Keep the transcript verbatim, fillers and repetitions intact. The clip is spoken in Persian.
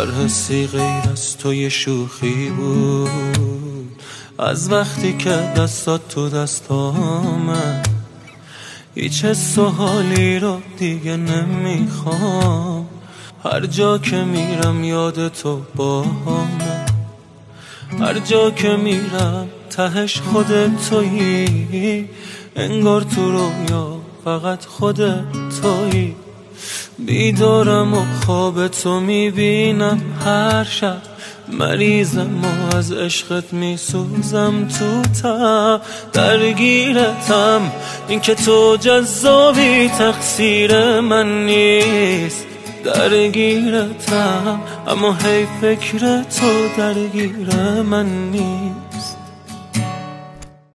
هر حسی غیر از تو یه شوخی بود. از وقتی که دستات تو دستامه هیچ حس و حالی رو دیگه نمیخوام. هر جا که میرم یاد تو باهامه، هر جا که میرم تهش خودت تویی. انگار تو رویا فقط خودت تویی. بیدارم و خواب تو میبینم هر شب، مریضم و از عشقت میسوزم تو تب. درگیرتم این که تو جذابی تقصیر من نیست. درگیرتم اما هی فکر تو درگیر من نیست.